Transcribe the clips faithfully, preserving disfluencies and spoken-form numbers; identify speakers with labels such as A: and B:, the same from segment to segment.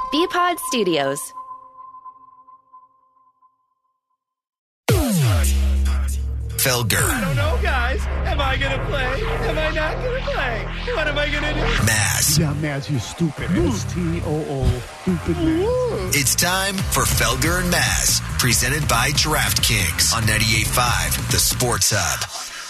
A: B-Pod Studios.
B: Felger.
C: I don't know, guys. Am I going to play? Am I not going to play? What am I going to do?
B: Maz.
D: Yeah, Maz, you stupid. S T O O. Stupid Maz.
B: It's time for Felger and Maz, presented by DraftKings on ninety-eight point five, the Sports Hub.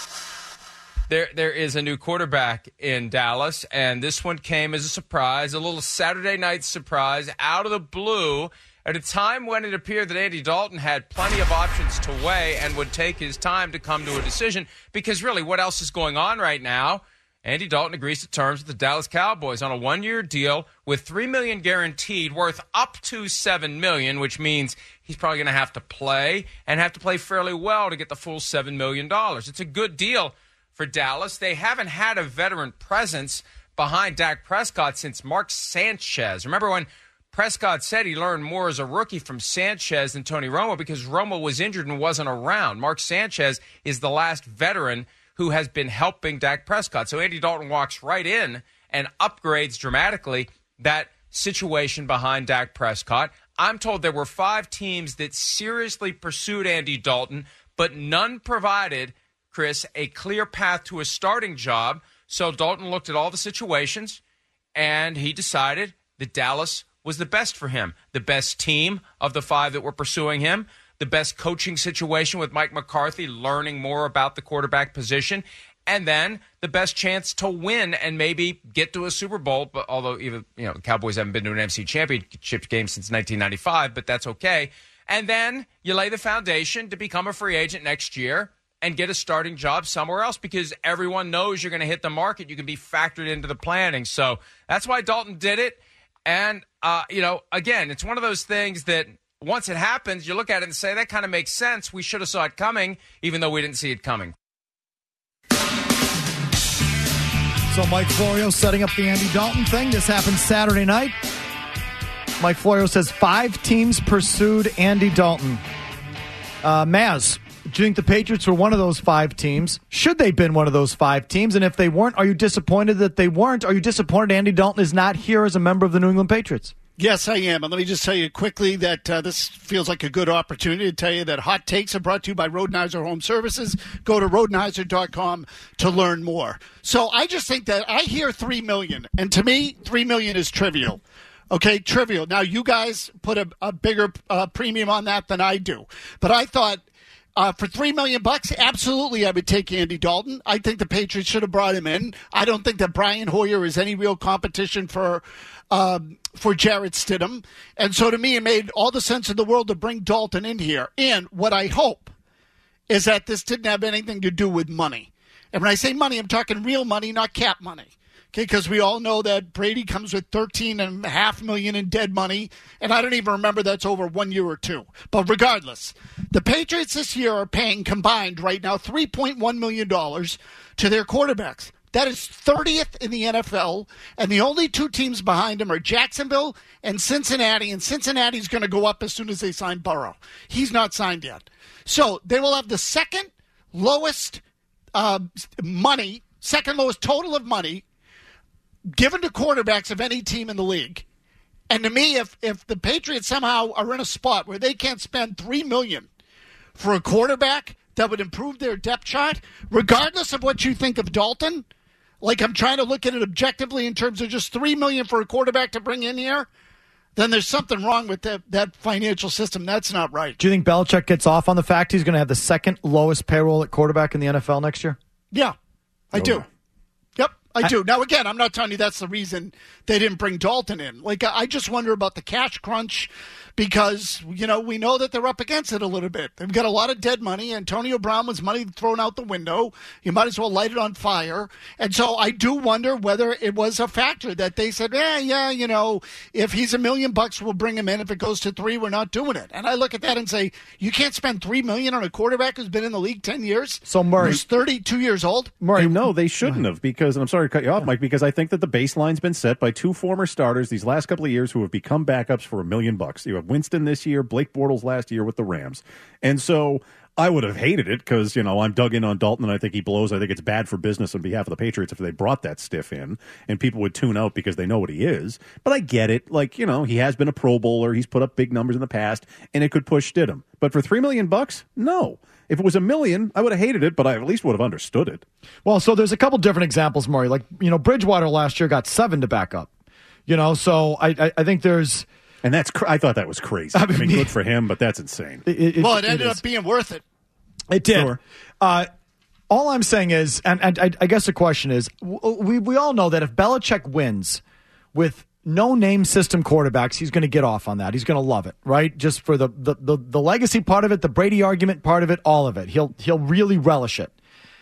E: There, there is a new quarterback in Dallas, and this one came as a surprise, a little Saturday night surprise out of the blue at a time when it appeared that Andy Dalton had plenty of options to weigh and would take his time to come to a decision because really what else is going on right now? Andy Dalton agrees to terms with the Dallas Cowboys on a one-year deal with three million dollars guaranteed, worth up to seven million dollars, which means he's probably going to have to play and have to play fairly well to get the full seven million dollars. It's a good deal for Dallas. They haven't had a veteran presence behind Dak Prescott since Mark Sanchez. Remember when Prescott said he learned more as a rookie from Sanchez than Tony Romo because Romo was injured and wasn't around. Mark Sanchez is the last veteran who has been helping Dak Prescott. So Andy Dalton walks right in and upgrades dramatically that situation behind Dak Prescott. I'm told there were five teams that seriously pursued Andy Dalton, but none provided, Chris, a clear path to a starting job. So Dalton looked at all the situations, and he decided that Dallas was the best for him, the best team of the five that were pursuing him, the best coaching situation with Mike McCarthy learning more about the quarterback position, and then the best chance to win and maybe get to a Super Bowl. But although even you know the Cowboys haven't been to an N F C Championship game since nineteen ninety-five, but that's okay. And then you lay the foundation to become a free agent next year and get a starting job somewhere else because everyone knows you're going to hit the market. You can be factored into the planning. So that's why Dalton did it. And, uh, you know, again, it's one of those things that once it happens, you look at it and say, that kind of makes sense. We should have saw it coming, even though we didn't see it coming.
F: So Mike Florio setting up the Andy Dalton thing. This happened Saturday night. Mike Florio says five teams pursued Andy Dalton. Uh, Maz, do you think the Patriots were one of those five teams? Should they have been one of those five teams? And if they weren't, are you disappointed that they weren't? Are you disappointed Andy Dalton is not here as a member of the New England Patriots?
D: Yes, I am. And let me just tell you quickly that uh, this feels like a good opportunity to tell you that Hot Takes are brought to you by Rodenheiser Home Services. Go to rodenheiser dot com to learn more. So I just think that I hear three million dollars, and to me, three million dollars is trivial. Okay, trivial. Now, you guys put a, a bigger uh, premium on that than I do. But I thought uh, for three million dollars bucks, absolutely I would take Andy Dalton. I think the Patriots should have brought him in. I don't think that Brian Hoyer is any real competition for um, for Jarrett Stidham. And so to me, it made all the sense in the world to bring Dalton in here. And what I hope is that this didn't have anything to do with money. And when I say money, I'm talking real money, not cap money. Okay, because we all know that Brady comes with thirteen and a half million in dead money, and I don't even remember that's over one year or two. But regardless, the Patriots this year are paying combined right now three point one million dollars to their quarterbacks. That is thirtieth in the N F L, and the only two teams behind them are Jacksonville and Cincinnati, and Cincinnati's going to go up as soon as they sign Burrow. He's not signed yet. So they will have the second lowest uh, money, second lowest total of money given to quarterbacks of any team in the league. And to me, if if the Patriots somehow are in a spot where they can't spend three million dollars for a quarterback that would improve their depth chart, regardless of what you think of Dalton, like I'm trying to look at it objectively in terms of just three million dollars for a quarterback to bring in here, then there's something wrong with that, that financial system. That's not right.
F: Do you think Belichick gets off on the fact he's going to have the second lowest payroll at quarterback in the N F L next year?
D: Yeah, I
F: Okay.
D: do. Yep, I,
F: I
D: do. Now, again, I'm not telling you that's the reason they didn't bring Dalton in. Like, I just wonder about the cash crunch because, you know, we know that they're up against it a little bit. They've got a lot of dead money. Antonio Brown was money thrown out the window. You might as well light it on fire. And so I do wonder whether it was a factor that they said, eh, yeah, you know, if he's a million bucks, we'll bring him in. If it goes to three, we're not doing it. And I look at that and say, you can't spend three million dollars on a quarterback who's been in the league ten years?
F: So, Murray,
D: who's thirty-two years old?
G: Murray, no, they shouldn't have because, and I'm sorry to cut you off, Mike, because I think that the baseline's been set by two former starters these last couple of years who have become backups for a million bucks. You have Winston this year, Blake Bortles last year with the Rams. And so I would have hated it because, you know, I'm dug in on Dalton and I think he blows. I think it's bad for business on behalf of the Patriots if they brought that stiff in and people would tune out because they know what he is. But I get it. Like, you know, he has been a Pro Bowler. He's put up big numbers in the past and it could push Stidham. But for three million bucks, no. If it was a million, I would have hated it, but I at least would have understood it.
F: Well, so there's a couple different examples, Maury. Like, you know, Bridgewater last year got seven to back up. You know, so I, I, I think there's...
G: And that's, cr- I thought that was crazy. I mean, I mean good for him, but that's insane.
F: It, it,
D: well, it ended
F: it
D: up being worth it.
F: It did.
G: Sure.
F: Uh, all I'm saying is, and, and I, I guess the question is, we, we all know that if Belichick wins with no name system quarterbacks, he's going to get off on that. He's going to love it, right? Just for the, the, the, the legacy part of it, the Brady argument part of it, all of it. He'll, he'll really relish it.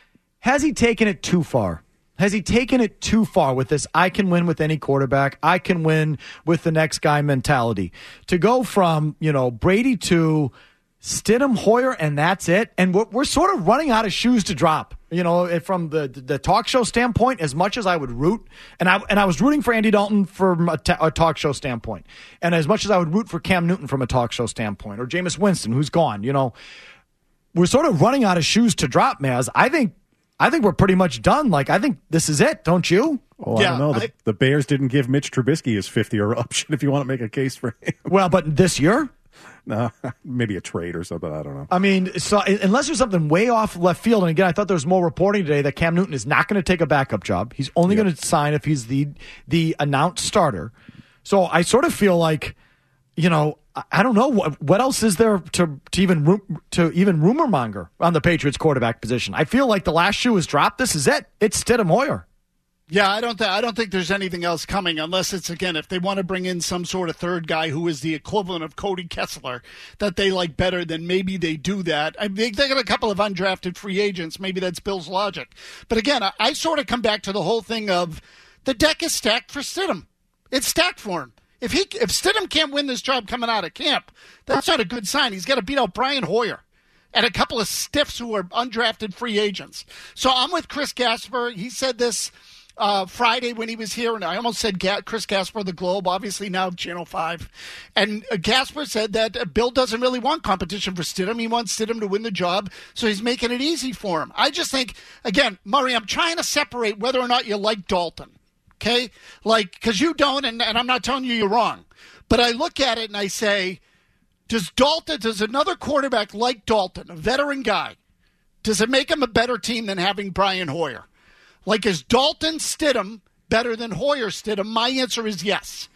F: Has he taken it too far? Has he taken it too far with this I can win with any quarterback, I can win with the next guy mentality? To go from, you know, Brady to Stidham, Hoyer, and that's it? And we're, we're sort of running out of shoes to drop. You know, from the the talk show standpoint, as much as I would root, and I and I was rooting for Andy Dalton from a, ta- a talk show standpoint, and as much as I would root for Cam Newton from a talk show standpoint, or Jameis Winston, who's gone, you know, we're sort of running out of shoes to drop, Maz. I think I think we're pretty much done. Like, I think this is it, don't you?
G: Well,
D: yeah,
G: I don't know. The,
D: I,
G: the Bears didn't give Mitch Trubisky his fifth-year option if you want to make a case for him.
F: Well, but this year?
G: No, maybe a trade or something. I don't know.
F: I mean, so unless there's something way off left field, and again, I thought there was more reporting today that Cam Newton is not going to take a backup job. He's only yep. going to sign if he's the the announced starter. So I sort of feel like, you know, I don't know what what else is there to to even to even rumor monger on the Patriots quarterback position. I feel like the last shoe is dropped. This is it. It's Stidham Hoyer.
D: Yeah, I don't. Th- I don't think there's anything else coming unless it's again if they want to bring in some sort of third guy who is the equivalent of Cody Kessler that they like better. Then maybe they do that. I mean, they got a couple of undrafted free agents. Maybe that's Bill's logic. But again, I, I sort of come back to the whole thing of the deck is stacked for Stidham. It's stacked for him. If he if Stidham can't win this job coming out of camp, that's not a good sign. He's got to beat out Brian Hoyer and a couple of stiffs who are undrafted free agents. So I'm with Chris Gasper. He said this Uh, Friday when he was here, and I almost said Ga- Chris Gasper of the Globe, obviously now Channel five. And uh, Gasper said that uh, Bill doesn't really want competition for Stidham. He wants Stidham to win the job, so he's making it easy for him. I just think, again, Murray, I'm trying to separate whether or not you like Dalton, okay? Like, because you don't, and, and I'm not telling you you're wrong. But I look at it and I say, does Dalton, does another quarterback like Dalton, a veteran guy, does it make him a better team than having Brian Hoyer? Like, is Dalton Stidham better than Hoyer Stidham? My answer is yes.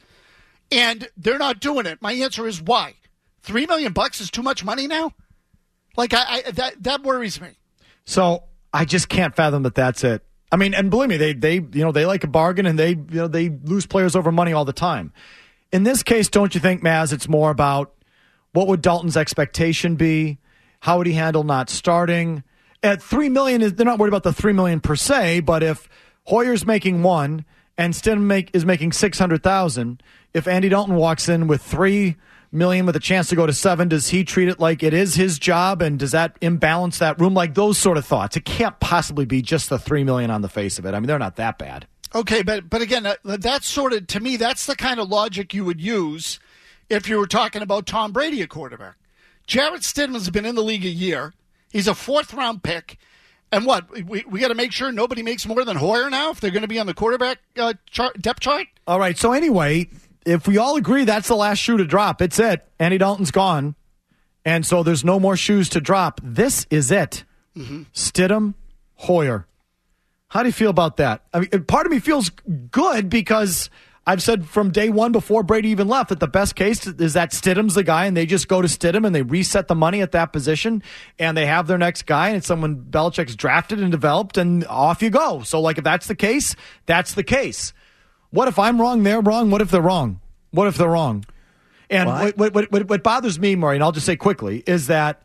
D: And they're not doing it. My answer is why? Three million bucks is too much money now? Like, I, I that that worries me.
F: So I just can't fathom that that's it. I mean, and believe me, they they you know they like a bargain, and they you know they lose players over money all the time. In this case, don't you think, Maz, it's more about what would Dalton's expectation be? How would he handle not starting? At three million, they're not worried about the three million per se, but if Hoyer's making one and Stidham make, is making six hundred thousand, if Andy Dalton walks in with three million with a chance to go to seven, does he treat it like it is his job, and does that imbalance that room? Like those sort of thoughts. It can't possibly be just the three million on the face of it. I mean, they're not that bad.
D: Okay, but but again, uh, that's sort of, to me, that's the kind of logic you would use if you were talking about Tom Brady, a quarterback. Jarrett Stidham has been in the league a year. He's a fourth-round pick. And what, we we got to make sure nobody makes more than Hoyer now if they're going to be on the quarterback uh, chart, depth chart?
F: All right, so anyway, if we all agree that's the last shoe to drop, it's it. Andy Dalton's gone, and so there's no more shoes to drop. This is it. Mm-hmm. Stidham, Hoyer. How do you feel about that? I mean, part of me feels good because I've said from day one before Brady even left that the best case is that Stidham's the guy, and they just go to Stidham and they reset the money at that position, and they have their next guy, and it's someone Belichick's drafted and developed, and off you go. So, like, if that's the case, that's the case. What if I'm wrong, they're wrong? What if they're wrong? What if they're wrong? And what, what, what, what, what bothers me, Murray, and I'll just say quickly, is that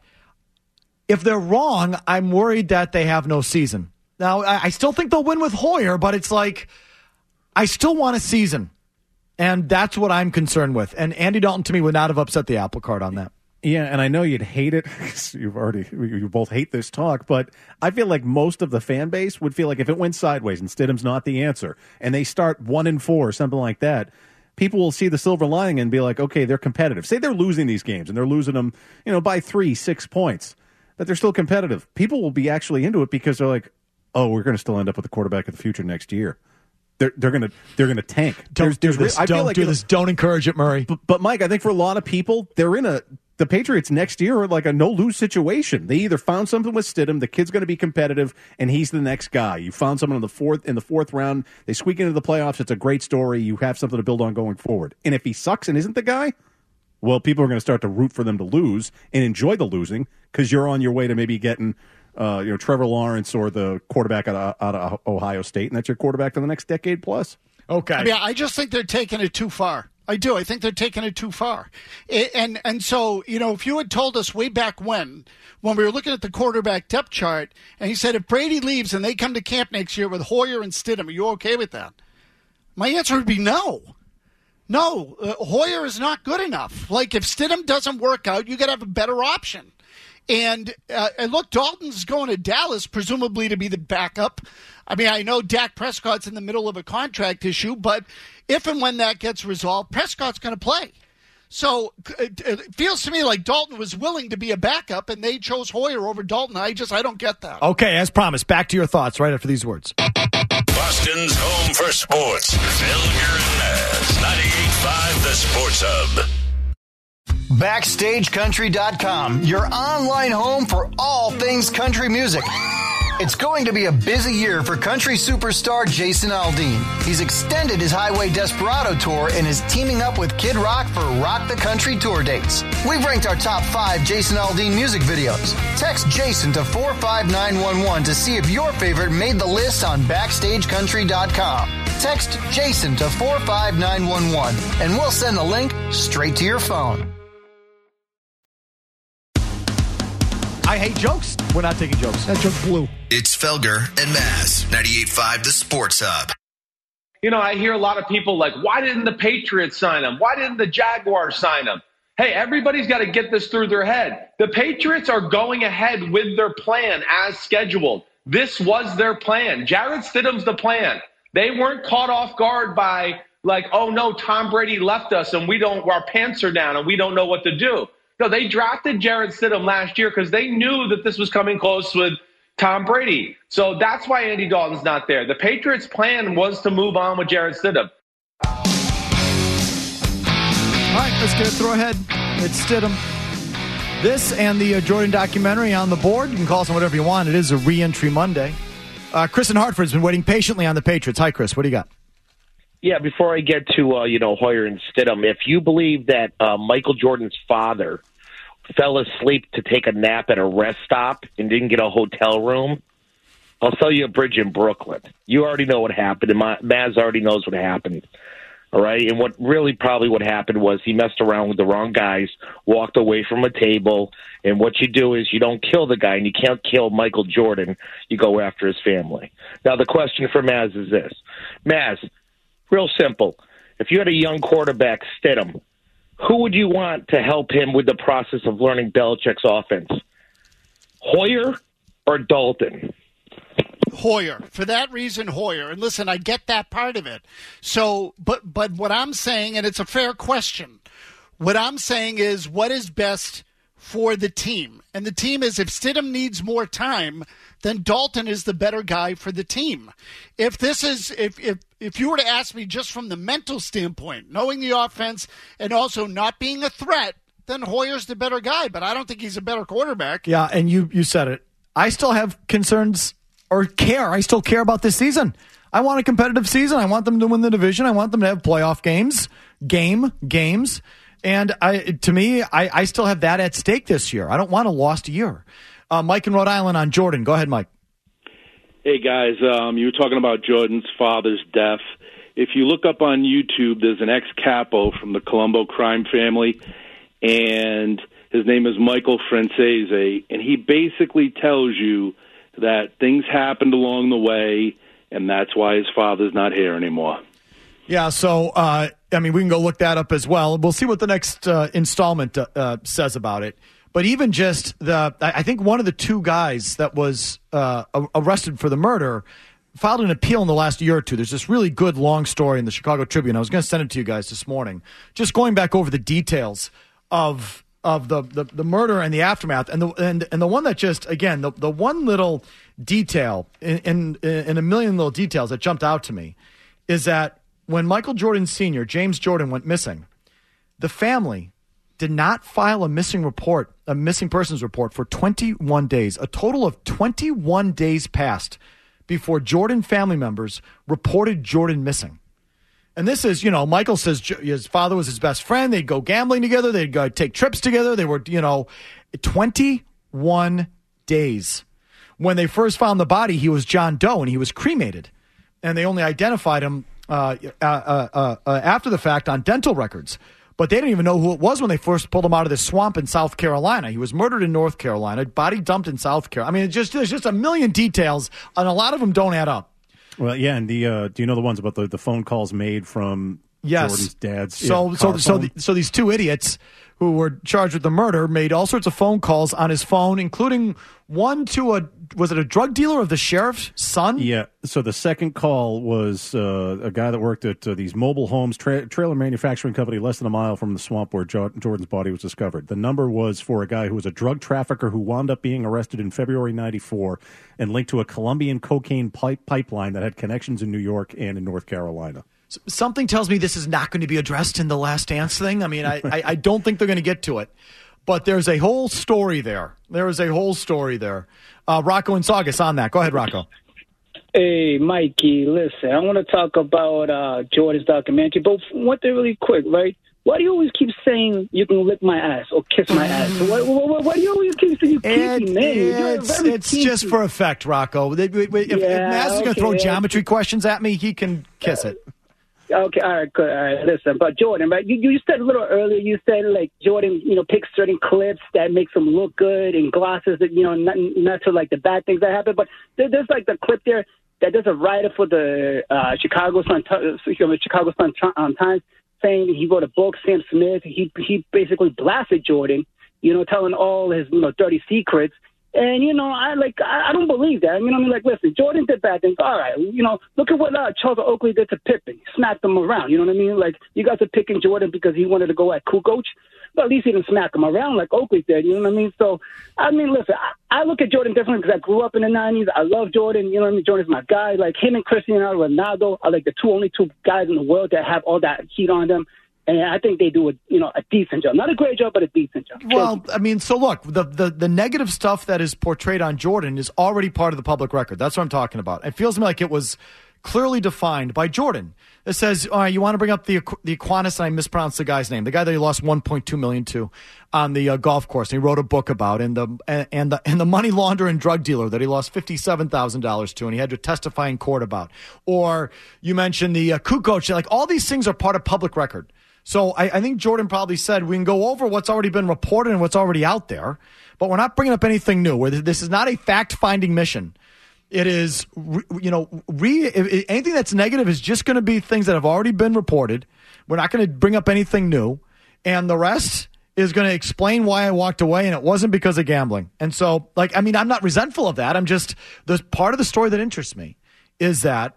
F: if they're wrong, I'm worried that they have no season. Now, I, I still think they'll win with Hoyer, but it's like, I still want a season, and that's what I'm concerned with. And Andy Dalton, to me, would not have upset the apple cart on that.
G: Yeah, and I know you'd hate it. You've already, you both hate this talk, but I feel like most of the fan base would feel like if it went sideways and Stidham's not the answer, and they start one and four or something like that, people will see the silver lining and be like, okay, they're competitive. Say they're losing these games and they're losing them, you know, by three, six points. that they're still competitive. People will be actually into it because they're like, oh, we're going to still end up with the quarterback of the future next year. They're they're gonna they're gonna tank.
F: Don't
G: there's,
F: do
G: there's,
F: this.
G: I feel
F: Don't
G: like,
F: do
G: you know,
F: this. Don't encourage it, Murray.
G: But, but Mike, I think for a lot of people, they're in a the Patriots next year are like a no lose situation. They either found something with Stidham, the kid's going to be competitive, and he's the next guy. You found someone in the fourth in the fourth round. They squeak into the playoffs. It's a great story. You have something to build on going forward. And if he sucks and isn't the guy, well, people are going to start to root for them to lose and enjoy the losing because you're on your way to maybe getting. Uh, you know, Trevor Lawrence or the quarterback out of, out of Ohio State, and that's your quarterback for the next decade plus.
F: Okay.
D: I mean, I just think they're taking it too far. I do. I think they're taking it too far. And and so, you know, if you had told us way back when, when we were looking at the quarterback depth chart, and he said if Brady leaves and they come to camp next year with Hoyer and Stidham, are you okay with that? My answer would be no. No, uh, Hoyer is not good enough. Like, if Stidham doesn't work out, you got to have a better option. And, uh, and look, Dalton's going to Dallas, presumably to be the backup. I mean, I know Dak Prescott's in the middle of a contract issue, but if and when that gets resolved, Prescott's going to play. So it, it feels to me like Dalton was willing to be a backup, and they chose Hoyer over Dalton. I just, I don't get that.
F: Okay, as promised, back to your thoughts right after these words.
A: Boston's home for sports. Felger and Maz, ninety-eight point five The Sports Hub.
H: Backstage Country dot com, your online home for all things country music. It's going to be a busy year for country superstar Jason Aldean. He's extended his Highway Desperado tour and is teaming up with Kid Rock for Rock the Country tour dates. We've ranked our top five Jason Aldean music videos. Text Jason to four five nine one one to see if your favorite made the list on Backstage Country dot com. Text Jason to four five nine one one and we'll send the link straight to your phone.
F: I hate jokes. We're not taking jokes.
D: That joke blew.
B: It's Felger and Maz, ninety-eight point five The Sports Hub.
I: You know, I hear a lot of people like, why didn't the Patriots sign him? Why didn't the Jaguars sign him? Hey, everybody's got to get this through their head. The Patriots are going ahead with their plan as scheduled. This was their plan. Jarrett Stidham's the plan. They weren't caught off guard by like, oh no, Tom Brady left us and we don't, our pants are down and we don't know what to do. No, they drafted Jarrett Stidham last year because they knew that this was coming close with Tom Brady. So that's why Andy Dalton's not there. The Patriots' plan was to move on with Jarrett Stidham.
F: All right, let's get it. Throw ahead. It's Stidham. This and the uh, Jordan documentary on the board. You can call us on whatever you want. It is a re-entry Monday. Uh, Chris in Hartford's been waiting patiently on the Patriots. Hi, Chris. What do you got?
J: Yeah, before I get to, uh, you know, Hoyer and Stidham, if you believe that uh, Michael Jordan's father fell asleep to take a nap at a rest stop and didn't get a hotel room, I'll sell you a bridge in Brooklyn. You already know what happened, and Maz already knows what happened. All right? And what really probably what happened was he messed around with the wrong guys, walked away from a table, and what you do is you don't kill the guy, and you can't kill Michael Jordan. You go after his family. Now, the question for Maz is this. Maz, real simple. If you had a young quarterback, Stidham, who would you want to help him with the process of learning Belichick's offense? Hoyer or Dalton?
D: Hoyer. For that reason, Hoyer. And listen, I get that part of it. So, but but what I'm saying, and it's a fair question, what I'm saying is what is best for the team. And the team is if Stidham needs more time, then Dalton is the better guy for the team. If this is, if if if you were to ask me just from the mental standpoint, knowing the offense and also not being a threat, then Hoyer's the better guy. But I don't think he's a better quarterback.
F: Yeah, and you you said it. I still have concerns or care. I still care about this season. I want a competitive season. I want them to win the division. I want them to have playoff games, game games. And I, to me, I, I still have that at stake this year. I don't want a lost year. Uh, Mike in Rhode Island on Jordan. Go ahead, Mike.
K: Hey, guys. Um, you were talking about Jordan's father's death. If you look up on YouTube, there's an ex-capo from the Colombo crime family, and his name is Michael Francese, and he basically tells you that things happened along the way, and that's why his father's not here anymore.
F: Yeah, so, uh, I mean, we can go look that up as well. We'll see what the next uh, installment uh, uh, says about it. But even just the, I think one of the two guys that was uh, arrested for the murder filed an appeal in the last year or two. There's this really good long story in the Chicago Tribune. I was going to send it to you guys this morning. Just going back over the details of of the, the, the murder and the aftermath. And the and, and the one that just, again, the, the one little detail in, in, in a million little details that jumped out to me is that when Michael Jordan Senior, James Jordan, went missing, the family did not file a missing report, a missing persons report for twenty-one days. A total of twenty-one days passed before Jordan family members reported Jordan missing. And this is, you know, Michael says his father was his best friend. They'd go gambling together. They'd go take trips together. They were, you know, twenty-one days. When they first found the body, he was John Doe, and he was cremated. And they only identified him uh, uh, uh, uh, after the fact on dental records. But they didn't even know who it was when they first pulled him out of the swamp in South Carolina. He was murdered in North Carolina, body dumped in South Carolina. I mean, it just there's just a million details, and a lot of them don't add up.
G: Well, yeah, and the uh, do you know the ones about the, the phone calls made from
F: yes.
G: Jordan's dad's
F: So
G: yeah,
F: so
G: car
F: so
G: phone?
F: the, so these two idiots who were charged with the murder made all sorts of phone calls on his phone, including one to a was it a drug dealer of the sheriff's son?
G: Yeah. So the second call was uh, a guy that worked at uh, these mobile homes tra- trailer manufacturing company less than a mile from the swamp where jo- Jordan's body was discovered. The number was for a guy who was a drug trafficker who wound up being arrested in February ninety-four and linked to a Colombian cocaine pipe- pipeline that had connections in New York and in North Carolina.
F: Something tells me this is not going to be addressed in the Last Dance thing. I mean, I, I, I don't think they're going to get to it. But there's a whole story there. There is a whole story there. Uh, Rocco and Saugus on that. Go ahead, Rocco.
L: Hey, Mikey, listen, I want to talk about uh, Jordan's documentary, but one thing really quick, right? Why do you always keep saying you can lick my ass or kiss my ass? Why, why, why do you always keep saying you kinky man? You're
F: It's,
L: very
F: it's
L: kinky.
F: just for effect, Rocco. If, if, if
L: Yeah,
F: Maz is going to
L: okay,
F: throw
L: yeah.
F: geometry questions at me, he can kiss it.
L: Okay, all right, good. All right, listen, but Jordan, right? You you said a little earlier. You said like Jordan, you know, picks certain clips that makes him look good and glosses that you know not not to like the bad things that happen. But there, there's like the clip there that there's a writer for the uh, Chicago Sun, Chicago Sun um, Times saying he wrote a book. Sam Smith. He he basically blasted Jordan, you know, telling all his you know dirty secrets. And, you know, I like I, I don't believe that. You know what I mean? Like, listen, Jordan did bad things. All right. You know, look at what uh, Charles Oakley did to Pippen. He smacked him around. You know what I mean? Like, you guys are picking Jordan because he wanted to go at Kukoc. But at least he didn't smack him around like Oakley did. You know what I mean? So, I mean, listen, I, I look at Jordan differently because I grew up in the nineties. I love Jordan. You know what I mean? Jordan's my guy. Like, him and Cristiano Ronaldo are like the two only two guys in the world that have all that heat on them. And I think they do a you know a decent job, not a great job, but a decent job.
F: Well, I mean, so look, the, the the negative stuff that is portrayed on Jordan is already part of the public record. That's what I'm talking about. It feels to me like it was clearly defined by Jordan. It says, all right, you want to bring up the the Aquinas, and I mispronounced the guy's name, the guy that he lost one point two million dollars to on the uh, golf course, and he wrote a book about, and the and, and the and the money launderer and drug dealer that he lost fifty-seven thousand dollars to, and he had to testify in court about. Or you mentioned the uh, Kukoc, like all these things are part of public record. So I, I think Jordan probably said we can go over what's already been reported and what's already out there, but we're not bringing up anything new. Where this is not a fact-finding mission. It is, you know, re, if, anything that's negative is just going to be things that have already been reported. We're not going to bring up anything new, and the rest is going to explain why I walked away, and it wasn't because of gambling. And so, like, I mean, I'm not resentful of that. I'm just the part of the story that interests me is that.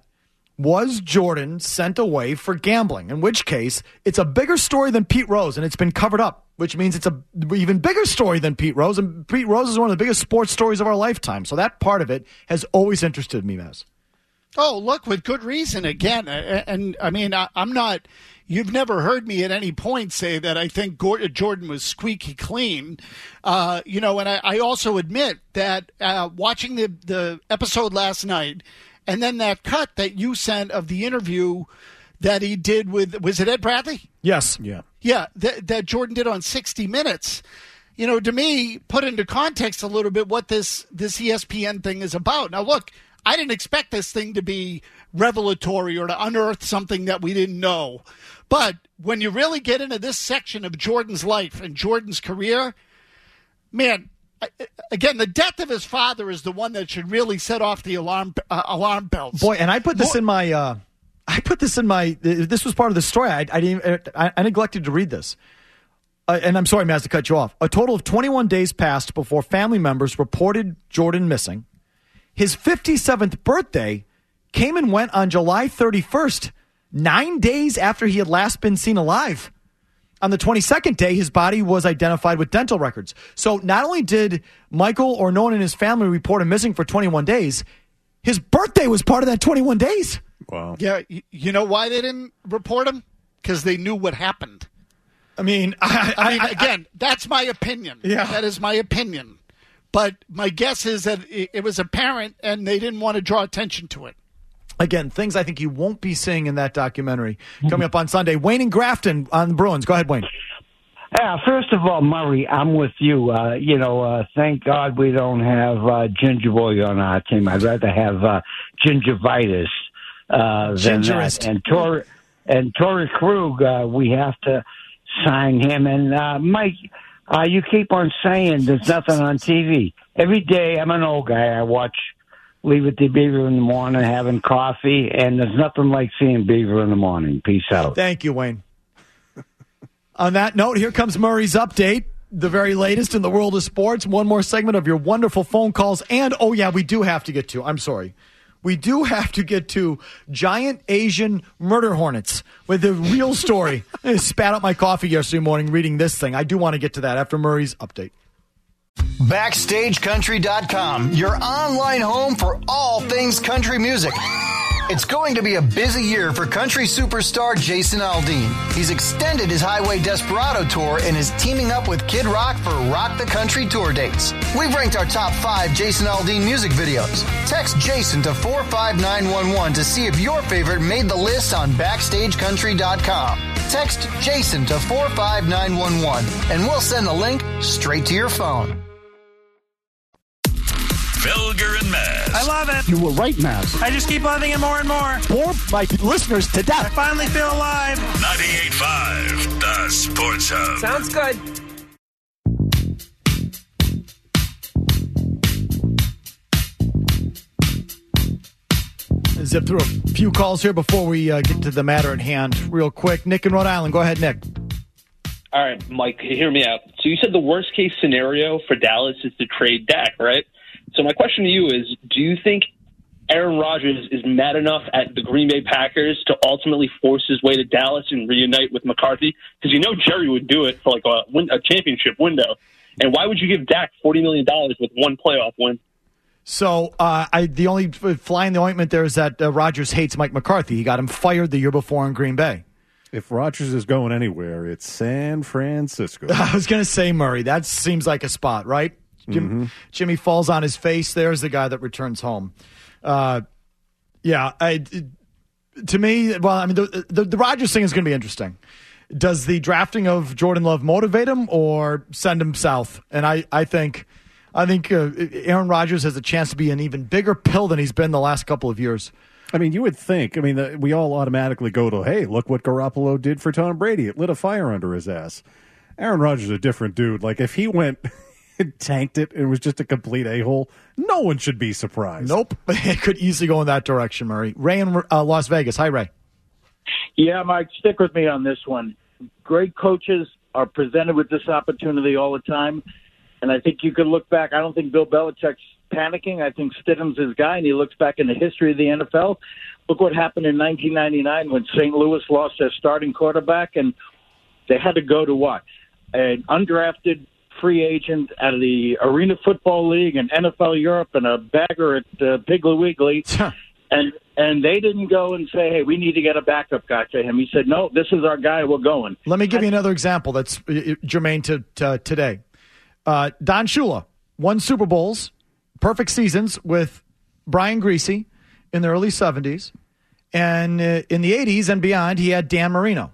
F: Was Jordan sent away for gambling? In which case, it's a bigger story than Pete Rose, and it's been covered up, which means it's a even bigger story than Pete Rose. And Pete Rose is one of the biggest sports stories of our lifetime. So that part of it has always interested me, Maz.
D: Oh, look, with good reason again. And, and I mean, I, I'm not. You've never heard me at any point say that I think Jordan was squeaky clean. Uh, you know, and I, I also admit that uh, watching the the episode last night. And then that cut that you sent of the interview that he did with, was it Ed Bradley?
F: Yes.
G: Yeah.
D: Yeah, that, that Jordan did on sixty minutes. You know, to me, put into context a little bit what this, this E S P N thing is about. Now, look, I didn't expect this thing to be revelatory or to unearth something that we didn't know. But when you really get into this section of Jordan's life and Jordan's career, man, again, the death of his father is the one that should really set off the alarm uh, alarm bells.
F: Boy, and I put this More, in my, uh, I put this in my. This was part of the story. I, I didn't. I, I neglected to read this, uh, and I'm sorry, Maz, to cut you off. A total of twenty-one days passed before family members reported Jordan missing. His fifty-seventh birthday came and went on July thirty-first, nine days after he had last been seen alive. On the twenty-second day, his body was identified with dental records. So not only did Michael or no one in his family report him missing for twenty-one days, his birthday was part of that twenty-one days.
G: Wow.
D: Yeah, you know why they didn't report him? Because they knew what happened.
F: I mean, I,
D: I mean,
F: I,
D: again, I, that's my opinion.
F: Yeah.
D: That is my opinion. But my guess is that it, it was apparent, and they didn't want to draw attention to it.
F: Again, things I think you won't be seeing in that documentary coming up on Sunday. Wayne and Grafton on the Bruins. Go ahead, Wayne.
M: Yeah, first of all, Murray, I'm with you. Uh, you know, uh, thank God we don't have uh, Ginger Boy on our team. I'd rather have uh, gingivitis uh, than
F: Gingerist.
M: that. And Tor and Torrey Krug, uh, we have to sign him. And uh, Mike, uh, you keep on saying there's nothing on T V. Every day, I'm an old guy. I watch Leave It to Beaver in the morning, having coffee, and there's nothing like seeing Beaver in the morning. Peace out.
F: Thank you, Wayne. On that note, here comes Murray's update, the very latest in the world of sports. One more segment of your wonderful phone calls. And, oh, yeah, we do have to get to, I'm sorry, we do have to get to giant Asian murder hornets with the real story. I spat out my coffee yesterday morning reading this thing. I do want to get to that after Murray's update.
H: Backstage Country dot com, your online home for all things country music. It's going to be a busy year for country superstar Jason Aldean. He's extended his Highway Desperado tour and is teaming up with Kid Rock for Rock the Country tour dates. We've ranked our top five Jason Aldean music videos. Text Jason to four five nine one one to see if your favorite made the list on Backstage Country dot com. Text Jason to four five nine one one and we'll send the link straight to your phone.
A: Felger and Maz.
C: I love it.
D: You were right, Maz.
C: I just keep loving it more and more.
D: Bore my listeners to
C: I
D: death.
C: finally feel alive.
A: ninety-eight point five, the Sports Hub.
E: Sounds good.
F: Zip through a few calls here before we uh, get to the matter at hand real quick. Nick in Rhode Island. Go ahead, Nick.
N: All right, Mike, hear me out. So you said the worst case scenario for Dallas is to trade Dak, right? So my question to you is, do you think Aaron Rodgers is mad enough at the Green Bay Packers to ultimately force his way to Dallas and reunite with McCarthy? Because you know Jerry would do it for like a, win- a championship window. And why would you give Dak forty million dollars with one playoff win?
F: So uh, I, the only fly in the ointment there is that uh, Rodgers hates Mike McCarthy. He got him fired the year before in Green Bay.
G: If Rodgers is going anywhere, it's San Francisco.
F: I was going to say, Murray, that seems like a spot, right? Jim,
G: Mm-hmm.
F: Jimmy falls on his face. There's the guy that returns home. Uh, yeah, I, to me, well, I mean, the, the, the Rodgers thing is going to be interesting. Does the drafting of Jordan Love motivate him or send him south? And I, I think, I think uh, Aaron Rodgers has a chance to be an even bigger pill than he's been the last couple of years.
G: I mean, you would think, I mean, the, we all automatically go to, hey, look what Garoppolo did for Tom Brady. It lit a fire under his ass. Aaron Rodgers is a different dude. Like, if he went and tanked it and was just a complete a-hole, no one should be surprised.
F: Nope. It could easily go in that direction, Murray. Ray in uh, Las Vegas. Hi, Ray.
O: Yeah, Mike, stick with me on this one. Great coaches are presented with this opportunity all the time, and I think you could look back. I don't think Bill Belichick's panicking. I think Stidham's his guy, and he looks back in the history of the N F L. Look what happened in nineteen ninety-nine when Saint Louis lost their starting quarterback, and they had to go to what? An undrafted free agent out of the Arena Football League and N F L Europe and a bagger at uh, Piggly Wiggly. and and they didn't go and say, hey, we need to get a backup guy to him. He said, no, this is our guy. We're going.
F: Let me give you another example that's uh, germane to, to today. Uh, Don Shula won Super Bowls, perfect seasons with Brian Greasy in the early seventies. And uh, in the eighties and beyond, he had Dan Marino.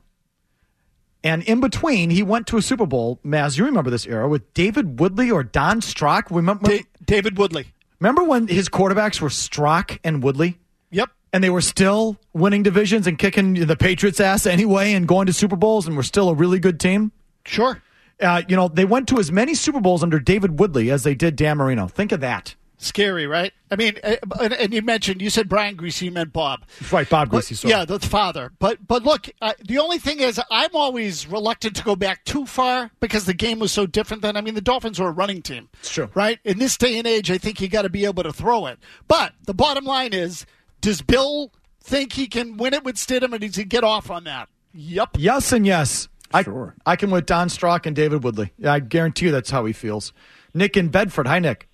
F: And in between, he went to a Super Bowl, Maz, you remember this era, with David Woodley or Don Strock. Remember,
D: Da- David Woodley.
F: Remember when his quarterbacks were Strock and Woodley?
D: Yep.
F: And they were still winning divisions and kicking the Patriots' ass anyway and going to Super Bowls and were still a really good team?
D: Sure.
F: Uh, you know, they went to as many Super Bowls under David Woodley as they did Dan Marino. Think of that.
D: Scary, right? I mean, uh, and, and you mentioned, you said Brian Greasy, you meant Bob.
F: Right, Bob Greasy,
D: But,
F: sorry.
D: yeah, the father. But but look, uh, the only thing is I'm always reluctant to go back too far because the game was so different then. I mean, the Dolphins were a running team.
F: It's true.
D: Right? In this day and age, I think you got to be able to throw it. But the bottom line is, does Bill think he can win it with Stidham and does he get off on that? Yep.
F: Yes and yes. I,
G: Sure.
F: I can with Don Strock and David Woodley. I guarantee you that's how he feels. Nick in Bedford. Hi, Nick.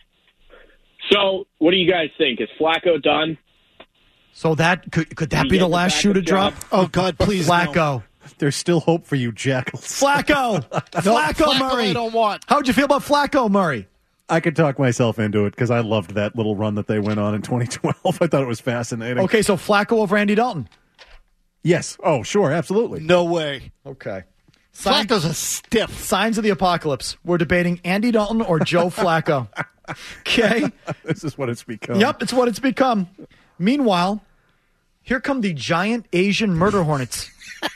P: So, what do you guys think? Is Flacco done?
F: So that could could that
P: He
F: be the
P: gets a
F: last shoe to
P: backup
F: drop?
P: job?
D: Oh, God, please, no.
F: Flacco.
G: There's still hope for you, Jackals.
F: Flacco. Flacco,
D: Flacco
F: Murray.
D: I don't want.
F: How'd you feel about Flacco, Murray?
G: I could talk myself into it because I loved that little run that they went on in twenty twelve. I thought it was fascinating.
F: Okay, so Flacco over Andy Dalton.
G: Yes. Oh, sure. Absolutely.
D: No way.
F: Okay.
D: Flacco's a stiff.
F: Signs of the apocalypse. We're debating Andy Dalton or Joe Flacco. Okay.
G: This is what it's become.
F: Yep, it's what it's become. Meanwhile, here come the giant Asian murder hornets.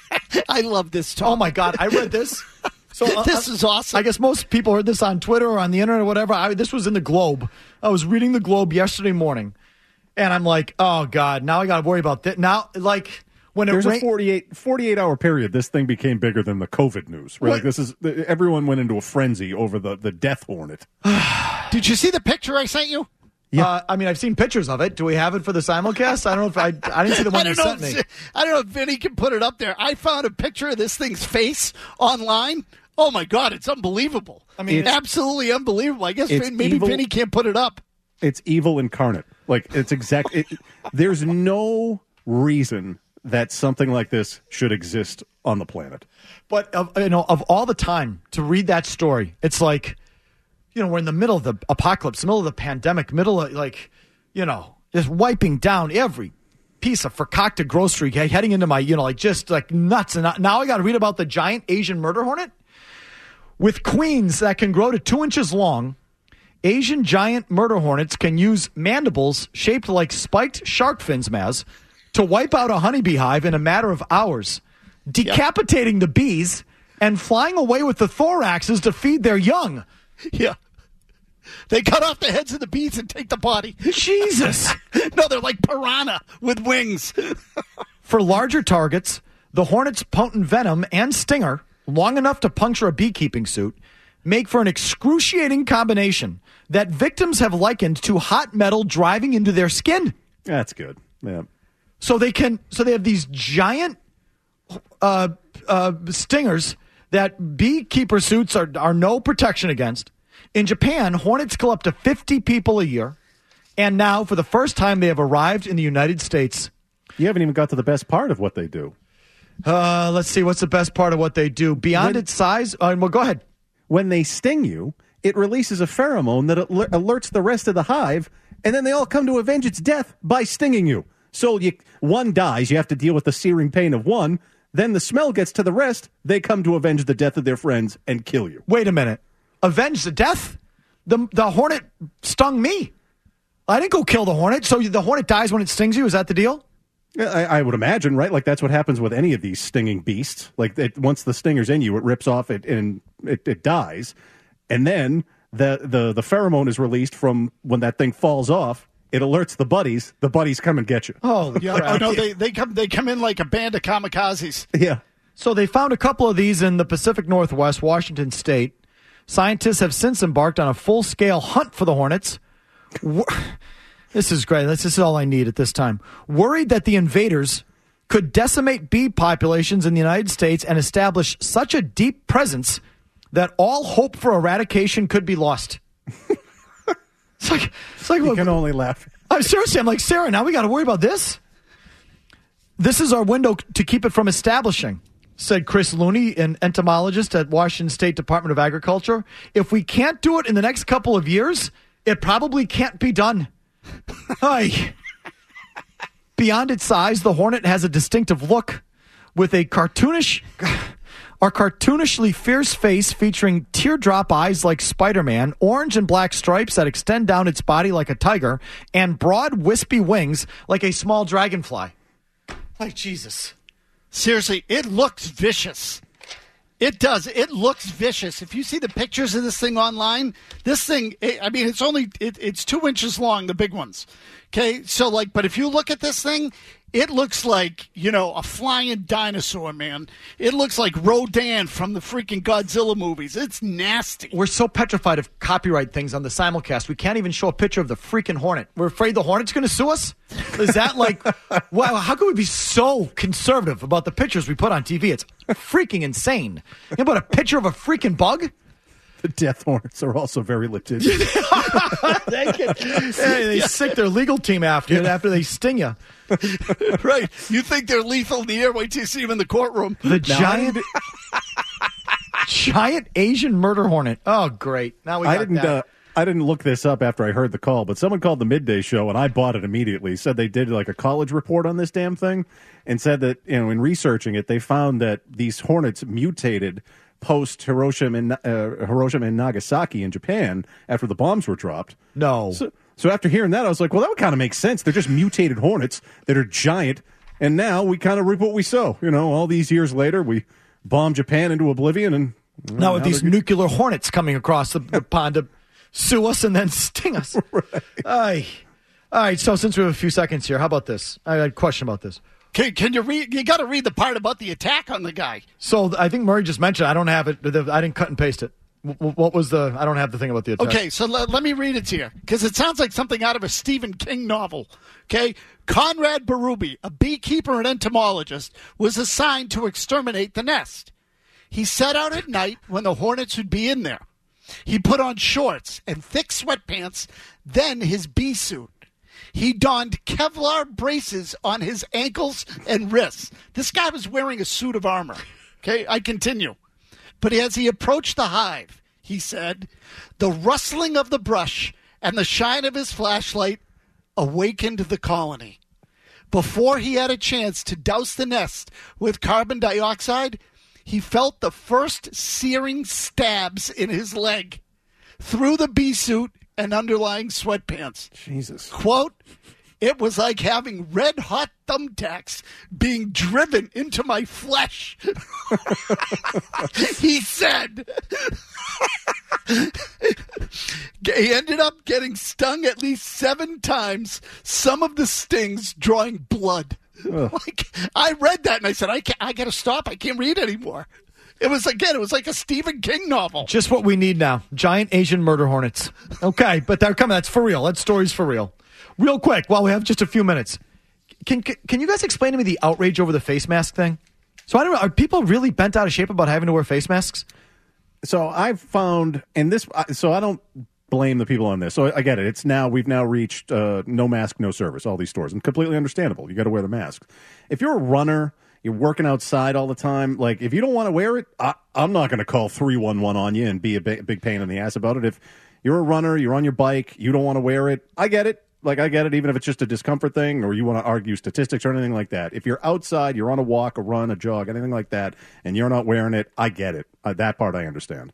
D: I love this talk.
F: Oh, my God. I read this. So uh,
D: This is awesome.
F: I guess most people heard this on Twitter or on the internet or whatever. I, this was in the Globe. I was reading the Globe yesterday morning, and I'm like, oh, God, now I got to worry about this. Now, like, when it
G: There's
F: rain-
G: a forty-eight, forty-eight hour period. This thing became bigger than the COVID news. Right? Like this is everyone went into a frenzy over the, the death hornet.
D: Did you see the picture I sent you?
F: Yeah. Uh, I mean, I've seen pictures of it. Do we have it for the simulcast? I don't know if I. I didn't see the
D: I
F: one
D: don't
F: you
D: know
F: sent me.
D: if, I don't know if Vinny can put it up there. I found a picture of this thing's face online. Oh, my God, it's unbelievable. I mean,
G: It's-
D: absolutely unbelievable. I guess
G: it's
D: maybe
G: evil.
D: Vinny can't put it up.
G: It's evil incarnate. Like it's exact. It, there's no reason that something like this should exist on the planet.
F: But of, you know, of all the time to read that story, it's like, you know, we're in the middle of the apocalypse, middle of the pandemic, middle of like, you know, just wiping down every piece of fakakta grocery, heading into my, you know, like just like nuts. And now I got to read about the giant Asian murder hornet with queens that can grow to two inches long. Asian giant murder hornets can use mandibles shaped like spiked shark fins, Maz, to wipe out a honeybee hive in a matter of hours, decapitating the bees and flying away with the thoraxes to feed their young.
D: Yeah. They cut off the heads of the bees and take the body.
F: Jesus.
D: No, they're like piranha with wings.
F: For larger targets, the hornet's potent venom and stinger, long enough to puncture a beekeeping suit, make for an excruciating combination that victims have likened to hot metal driving into their skin.
G: That's good. Yeah.
F: So they can. So they have these giant uh, uh, stingers that beekeeper suits are are no protection against. In Japan, hornets kill up to fifty people a year, and now for the first time they have arrived in the United States.
G: You haven't even got to the best part of what they do.
F: Uh, let's see. What's the best part of what they do? Beyond
G: When-
F: its size. Uh, well, go ahead.
G: When they sting you, it releases a pheromone that aler- alerts the rest of the hive, and then they all come to avenge its death by stinging you. So you, one dies, you have to deal with the searing pain of one. Then the smell gets to the rest. They come to avenge the death of their friends and kill you.
F: Wait a minute. Avenge the death? The the hornet stung me. I didn't go kill the hornet. So the hornet dies when it stings you? Is that the deal?
G: Yeah, I, I would imagine, right? Like that's what happens with any of these stinging beasts. Like it, once the stinger's in you, it rips off it and it, it dies, and then the, the the pheromone is released from when that thing falls off. It alerts the buddies. The buddies come and get you.
F: Oh,
D: Yeah, oh, no, they, they come they come in like a band of kamikazes.
G: Yeah.
F: So they found a couple of these in the Pacific Northwest, Washington State. Scientists have since embarked on a full-scale hunt for the hornets. Wor- This is great. This is all I need at this time. Worried that the invaders could decimate bee populations in the United States and establish such a deep presence that all hope for eradication could be lost. It's like, it's like
G: You can only laugh.
F: I'm seriously, I'm like, Sarah, now we got to worry about this? This is our window to keep it from establishing, said Chris Looney, an entomologist at Washington State Department of Agriculture. If we can't do it in the next couple of years, it probably can't be done. Hi. Beyond its size, the hornet has a distinctive look with a cartoonish, a cartoonishly fierce face featuring teardrop eyes like Spider-Man, orange and black stripes that extend down its body like a tiger, and broad, wispy wings like a small dragonfly. Like Jesus.
D: Seriously, it looks vicious. It does. It looks vicious. If you see the pictures of this thing online, this thing, it, I mean, it's only, it, it's two inches long, the big ones. Okay. So like, but if you look at this thing, It looks like, you know, a flying dinosaur, man. It looks like Rodan from the freaking Godzilla movies. It's nasty.
F: We're so petrified of copyright things on the simulcast. We can't even show a picture of the freaking Hornet. We're afraid the Hornet's going to sue us? Is that like, wow, how can we be so conservative about the pictures we put on T V? It's freaking insane. You know about a picture of a freaking bug?
G: The death hornets are also very litigious.
F: they get, hey, they sick their legal team after you after they sting you.
D: Right. You think they're lethal in the air, wait till you see them in the courtroom.
F: The giant giant Asian murder hornet. Oh, great. Now we got
G: I didn't
F: that.
G: uh, I didn't look this up after I heard the call, but someone called the Midday Show and I bought it immediately. Said they did like a college report on this damn thing and said that, you know, in researching it, they found that these hornets mutated post Hiroshima and, uh, Hiroshima and Nagasaki in Japan after the bombs were dropped.
F: No.
G: So, so after hearing that, I was like, well, that would kind of make sense. They're just mutated hornets that are giant. And now we kind of reap what we sow. You know, all these years later, we bomb Japan into oblivion. And well,
F: now with
G: now
F: these nuclear hornets coming across the, the pond to sue us and then sting us.
G: Right.
F: Aye. All right, so since we have a few seconds here, how about this? I had a question about this.
D: Can, can you read? You got to read the part about the attack on the guy.
F: So I think Murray just mentioned. I don't have it. I didn't cut and paste it. What was the? I don't have the thing about the attack.
D: Okay, so let, let me read it to you because it sounds like something out of a Stephen King novel. Okay, Conrad Berube, a beekeeper and entomologist, was assigned to exterminate the nest. He set out at night when the hornets would be in there. He put on shorts and thick sweatpants, then his bee suit. He donned Kevlar braces on his ankles and wrists. This guy was wearing a suit of armor. Okay, I continue. But as he approached the hive, he said, the rustling of the brush and the shine of his flashlight awakened the colony. Before he had a chance to douse the nest with carbon dioxide, he felt the first searing stabs in his leg through the bee suit and underlying sweatpants.
G: Jesus.
D: Quote, it was like having red-hot thumbtacks being driven into my flesh. He said. He ended up getting stung at least seven times, some of the stings drawing blood. Like, I read that and I said, I can't, I got to stop. I can't read anymore. It was, again, it was like a Stephen King novel.
F: Just what we need now. Giant Asian murder hornets. Okay, but they're coming. That's for real. That story's for real. Real quick, while we have just a few minutes, can can, can you guys explain to me the outrage over the face mask thing? So I don't know. Are people really bent out of shape about having to wear face masks?
G: So I've found, and this, so I don't blame the people on this. So I get it. It's now, we've now reached uh, no mask, no service, all these stores. And completely understandable. You got to wear the mask. If you're a runner, you're working outside all the time, like if you don't want to wear it, I, I'm not going to call three one one on you and be a big, big pain in the ass about it. If you're a runner, you're on your bike, you don't want to wear it, I get it. Like, I get it, even if it's just a discomfort thing or you want to argue statistics or anything like that. If you're outside, you're on a walk, a run, a jog, anything like that, and you're not wearing it, I get it. Uh, that part I understand.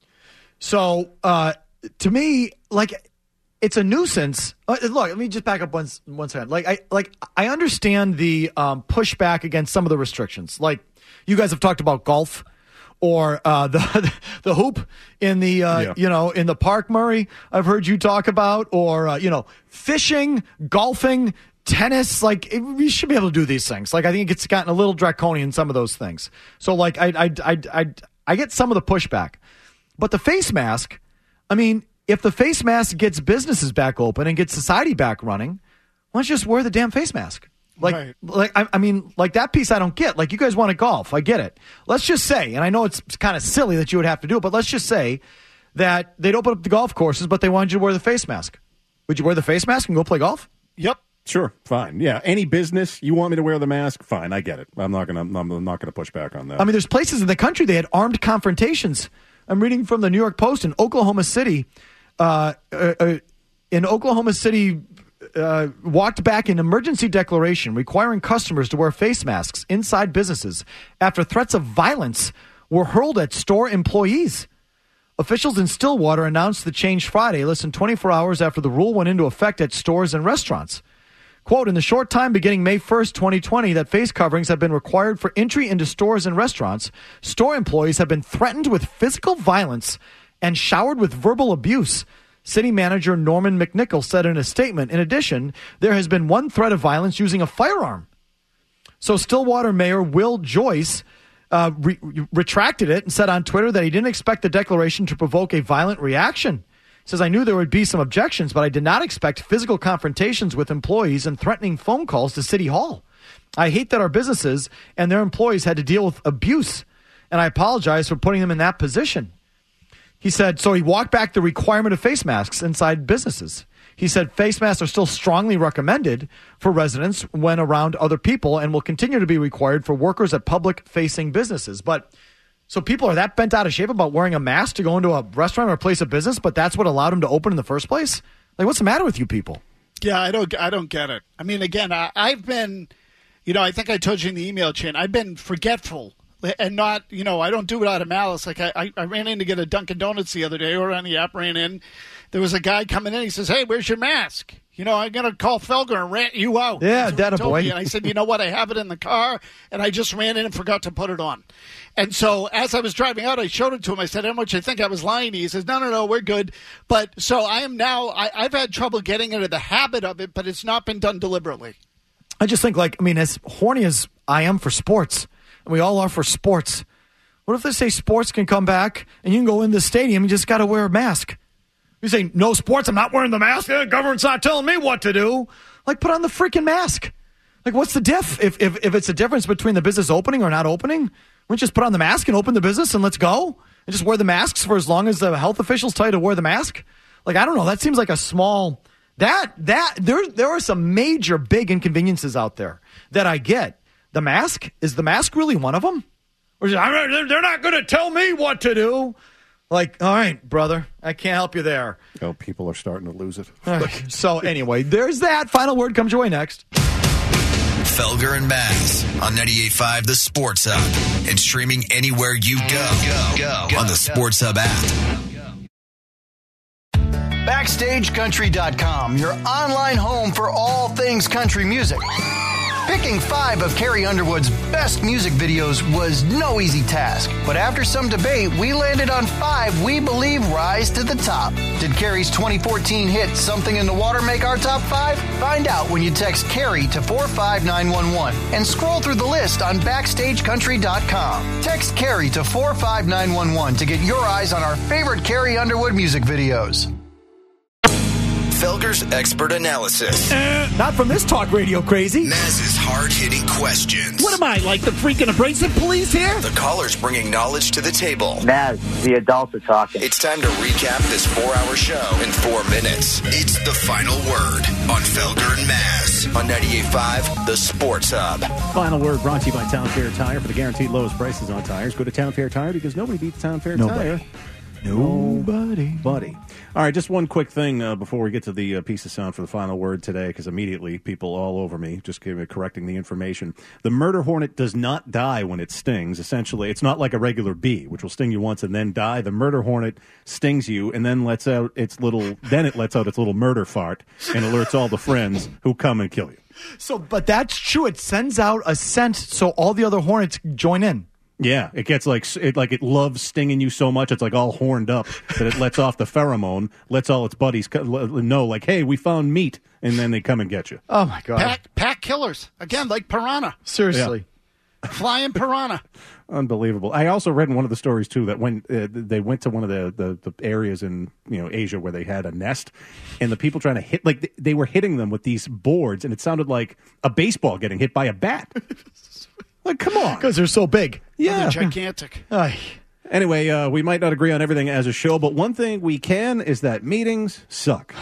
F: So, uh, to me, like, it's a nuisance. Uh, look, let me just back up one, one second. Like, I like I understand the um, pushback against some of the restrictions. Like, you guys have talked about golf. Or uh, the the hoop in the uh,
G: yeah.
F: you know in the park, Murray. I've heard you talk about, or uh, you know, fishing, golfing, tennis. Like it, we should be able to do these things. Like I think it's gotten a little draconian some of those things. So like I I I I, I get some of the pushback, but the face mask. I mean, if the face mask gets businesses back open and gets society back running, why don't you just wear the damn face mask? Like,
D: right.
F: like I, I mean, like that piece I don't get. Like, you guys want to golf. I get it. Let's just say, and I know it's kind of silly that you would have to do it, but let's just say that they'd open up the golf courses, but they wanted you to wear the face mask. Would you wear the face mask and go play golf?
D: Yep.
G: Sure. Fine. Yeah. Any business, you want me to wear the mask? Fine. I get it. I'm not going to, I'm not going to push back on that.
F: I mean, there's places in the country they had armed confrontations. I'm reading from the New York Post in Oklahoma City. Uh, uh, uh, in Oklahoma City, Uh, walked back an emergency declaration requiring customers to wear face masks inside businesses after threats of violence were hurled at store employees. Officials in Stillwater announced the change Friday, less than twenty-four hours after the rule went into effect at stores and restaurants. Quote, in the short time beginning May first, twenty twenty, that face coverings have been required for entry into stores and restaurants, store employees have been threatened with physical violence and showered with verbal abuse. City Manager Norman McNichol said in a statement, in addition, there has been one threat of violence using a firearm. So Stillwater Mayor Will Joyce uh, re- retracted it and said on Twitter that he didn't expect the declaration to provoke a violent reaction. He says, I knew there would be some objections, but I did not expect physical confrontations with employees and threatening phone calls to City Hall. I hate that our businesses and their employees had to deal with abuse, and I apologize for putting them in that position. He said, so he walked back the requirement of face masks inside businesses. He said face masks are still strongly recommended for residents when around other people and will continue to be required for workers at public-facing businesses. But so people are that bent out of shape about wearing a mask to go into a restaurant or a place of business, but that's what allowed them to open in the first place? Like, what's the matter with you people?
D: Yeah, I don't I don't get it. I mean, again, I, I've been, you know, I think I told you in the email chain, I've been forgetful and not, you know, I don't do it out of malice. Like, I, I, I ran in to get a Dunkin' Donuts the other day, or on the app, ran in. There was a guy coming in. He says, hey, where's your mask? You know, I'm going to call Felger and rant you out.
F: Yeah, that a boy.
D: Me. And I said, you know what? I have it in the car, and I just ran in and forgot to put it on. And so as I was driving out, I showed it to him. I said, how much I think I was lying? He says, no, no, no, we're good. But so I am now, I, I've had trouble getting into the habit of it, but it's not been done deliberately.
F: I just think, like, I mean, as horny as I am for sports, and we all are for sports, what if they say sports can come back and you can go in the stadium, you just got to wear a mask? You say, no sports, I'm not wearing the mask. The government's not telling me what to do. Like, put on the freaking mask. Like, what's the diff? If, if if it's a difference between the business opening or not opening, we just put on the mask and open the business and let's go? And just wear the masks for as long as the health officials tell you to wear the mask? Like, I don't know. That seems like a small... That, that, there, there are some major big inconveniences out there that I get. The mask? Is the mask really one of them? Or is it, they're not going to tell me what to do. Like, all right, brother, I can't help you there.
G: Oh, people are starting to lose it.
F: Right. So anyway, there's that. Final word comes your way next.
B: Felger and Maz on ninety-eight point five The Sports Hub and streaming anywhere you go, go, go, go on the Sports Hub app.
H: Backstage Country dot com, your online home for all things country music. Picking five of Carrie Underwood's best music videos was no easy task, but after some debate, we landed on five we believe rise to the top. Did Carrie's twenty fourteen hit Something in the Water make our top five? Find out when you text Carrie to four five nine one one and scroll through the list on Backstage Country dot com. Text Carrie to four five nine one one to get your eyes on our favorite Carrie Underwood music videos.
B: Felger's expert analysis.
F: Uh, not from this talk radio crazy.
B: Maz's hard-hitting questions.
C: What am I, like the freaking abrasive police here?
B: The callers bringing knowledge to the table.
Q: Maz, the adults are talking.
B: It's time to recap this four-hour show in four minutes. It's the final word on Felger and Maz on ninety-eight point five The Sports Hub.
G: Final word brought to you by Town Fair Tire for the guaranteed lowest prices on tires. Go to Town Fair Tire because nobody beats Town Fair
F: Nobody.
G: Tire.
F: Nobody.
G: Buddy. All right, just one quick thing uh, before we get to the uh, piece of sound for the final word today, because immediately people all over me just give me correcting the information. The murder hornet does not die when it stings. Essentially, it's not like a regular bee, which will sting you once and then die. The murder hornet stings you and then lets out its little, then it lets out its little murder fart and alerts all the friends who come and kill you.
F: So, but that's true. It sends out a scent so all the other hornets join in.
G: Yeah, it gets like it like it loves stinging you so much it's like all horned up that it lets off the pheromone, lets all its buddies know like, hey, we found meat, and then they come and get you.
F: Oh my god!
D: Pack, pack killers again, like piranha.
F: Seriously,
D: yeah. Flying piranha.
G: Unbelievable. I also read in one of the stories too that when uh, they went to one of the, the the areas in you know Asia where they had a nest, and the people trying to hit like they were hitting them with these boards, and it sounded like a baseball getting hit by a bat. Like, come on.
F: Because they're so big.
D: Yeah. Oh, they're gigantic.
F: Ay.
G: Anyway, uh, we might not agree on everything as a show, but one thing we can is that meetings suck.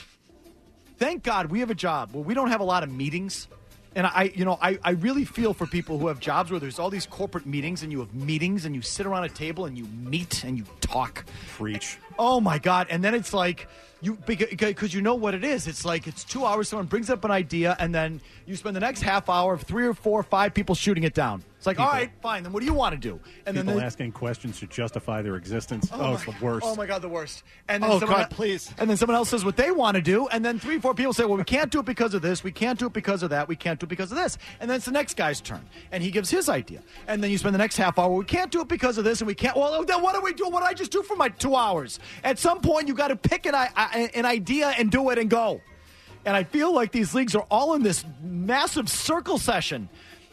F: Thank God we have a job where we don't have a lot of meetings. And I, you know, I, I really feel for people who have jobs where there's all these corporate meetings and you have meetings and you sit around a table and you meet and you talk.
G: Preach.
F: Oh, my God. And then it's like, you because you know what it is. It's like it's two hours, someone brings up an idea, and then you spend the next half hour of three or four or five people shooting it down. It's like,
G: people,
F: all right, fine, then what do you want to do?
G: And people then they, asking questions to justify their existence. Oh, oh it's the worst.
F: Oh, my God, the worst. And then
D: oh,
F: someone,
D: God, please.
F: And then someone else says what they want to do, and then three or four people say, well, we can't do it because of this, we can't do it because of that, we can't do it because of this. And then it's the next guy's turn, and he gives his idea. And then you spend the next half hour, we can't do it because of this, and we can't. Well, then what do we do? What did I just do for my two hours? At some point, you got to pick an, an idea and do it and go. And I feel like these leagues are all in this massive circle session.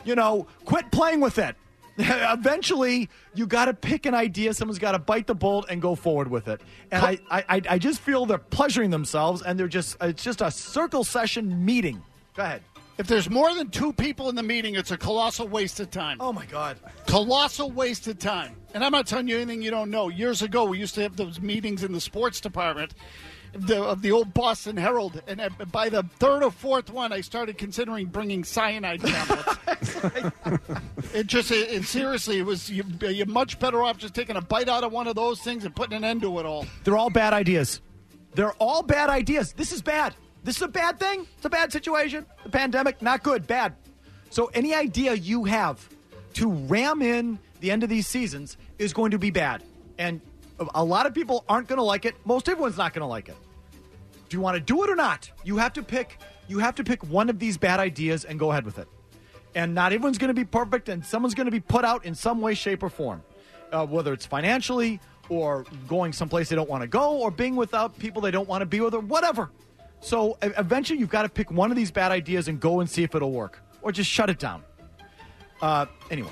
F: You know, quit playing with it. Eventually, you got to pick an idea. Someone's got to bite the bullet and go forward with it. And I, I, I just feel they're pleasuring themselves, and they're just it's just a circle session meeting. Go ahead.
D: If there's more than two people in the meeting, it's a colossal waste of time.
F: Oh, my God.
D: Colossal waste of time. And I'm not telling you anything you don't know. Years ago, we used to have those meetings in the sports department the, of the old Boston Herald. And by the third or fourth one, I started considering bringing cyanide tablets. it just, it, it seriously, it was you, you're much better off just taking a bite out of one of those things and putting an end to it all.
F: They're all bad ideas. They're all bad ideas. This is bad. This is a bad thing. It's a bad situation. The pandemic, not good, bad. So any idea you have to ram in the end of these seasons is going to be bad. And a lot of people aren't going to like it. Most everyone's not going to like it. Do you want to do it or not? You have to pick you have to pick one of these bad ideas and go ahead with it. And not everyone's going to be perfect, and someone's going to be put out in some way, shape, or form. Uh, whether it's financially or going someplace they don't want to go or being without people they don't want to be with or whatever. So eventually you've got to pick one of these bad ideas and go and see if it'll work. Or just shut it down. Uh, anyway.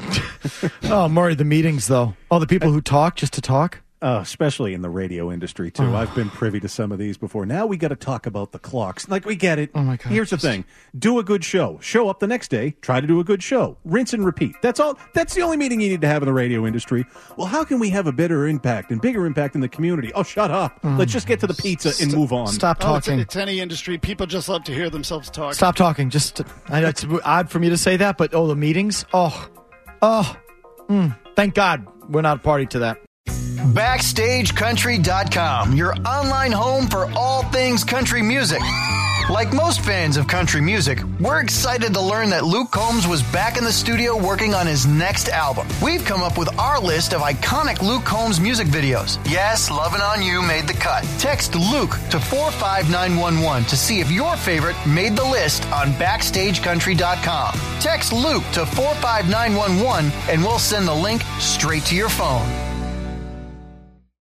F: Oh, Murray, the meetings, though. Oh, the people who talk just to talk?
G: Uh, especially in the radio industry, too. Oh. I've been privy to some of these before. Now we got to talk about the clocks. Like, we get it.
F: Oh, my God.
G: Here's the thing. Do a good show. Show up the next day. Try to do a good show. Rinse and repeat. That's all. That's the only meeting you need to have in the radio industry. Well, how can we have a better impact and bigger impact in the community? Oh, shut up. Mm. Let's just get to the pizza and move on.
F: Stop talking.
D: Oh, it's, it's any industry. People just love to hear themselves talk.
F: Stop talking. Just, I know it's odd for me to say that, but, oh, the meetings? Oh. Oh. Mm. Thank God we're not a party to that.
H: Backstage Country dot com, your online home for all things country music. Like most fans of country music, we're excited to learn that Luke Combs was back in the studio working on his next album. We've come up with our list of iconic Luke Combs music videos. Yes, Lovin' On You made the cut. Text Luke to four five nine one one to see if your favorite made the list on Backstage Country dot com. Text Luke to four five nine one one and we'll send the link straight to your phone.